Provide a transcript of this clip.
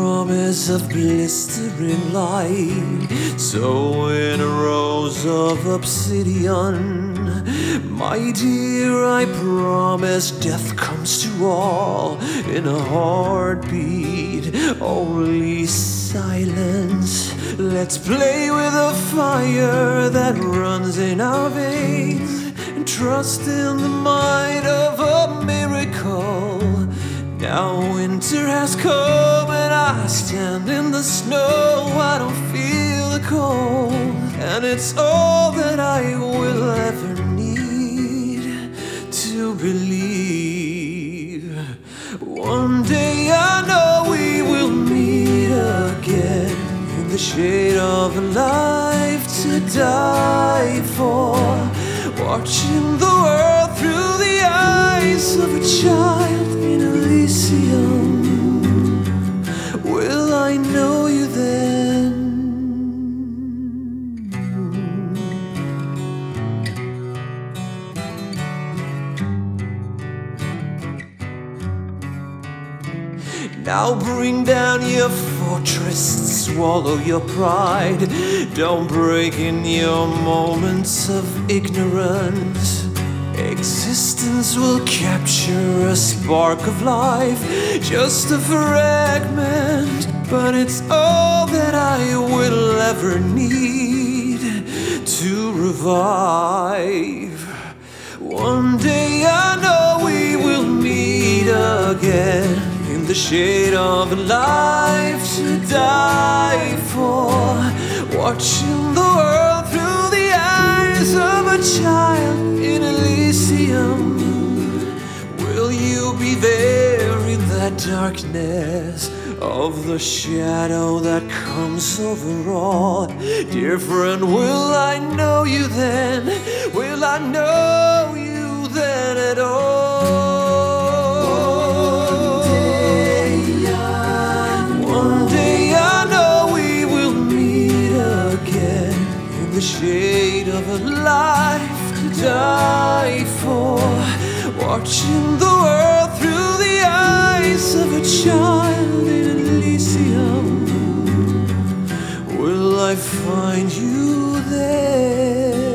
promise of blistering light, so in a rose of obsidian. My dear, I promise death comes to all in a heartbeat, only silence. Let's play with the fire that runs in our veins and trust in the might of a miracle. Now winter has come and I stand in the snow. I don't feel the cold, and it's all that I will ever need to believe. One day I know we will meet again in the shade of a life to die for, watching the world through the eyes of a child in Elysium. Will I know you then? Now bring down your fortress, swallow your pride. Don't break in your moments of ignorance. Existence will capture a spark of life, just a fragment, but it's all that I will ever need to revive. One day I know we will meet again in the shade of a life to die for, watching the world through the eyes of a child in Elysium. Will you be there in that darkness of the shadow that comes over all? Dear friend, will I know you then? Will I know you then at all? The shade of a life to die for, watching the world through the eyes of a child in Elysium. Will I find you there?